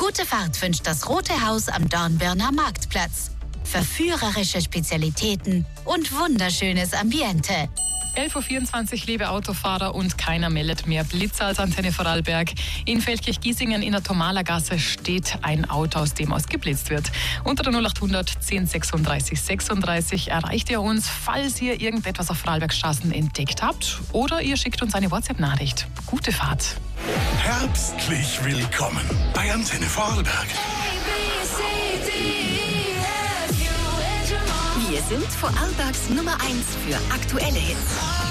Gute Fahrt wünscht das Rote Haus am Dornbirner Marktplatz. Verführerische Spezialitäten und wunderschönes Ambiente. 11.24 Uhr, liebe Autofahrer, und keiner meldet mehr Blitzer als Antenne Vorarlberg. In Feldkirch-Giesingen in der Tomalergasse steht ein Auto, aus dem aus geblitzt wird. Unter der 0800 10 36 36 erreicht ihr uns, falls ihr irgendetwas auf Vorarlbergs Straßen entdeckt habt, oder ihr schickt uns eine WhatsApp-Nachricht. Gute Fahrt. Herbstlich willkommen bei Antenne Vorarlberg. Wir sind Vorarlbergs Nummer 1 für aktuelle Hits.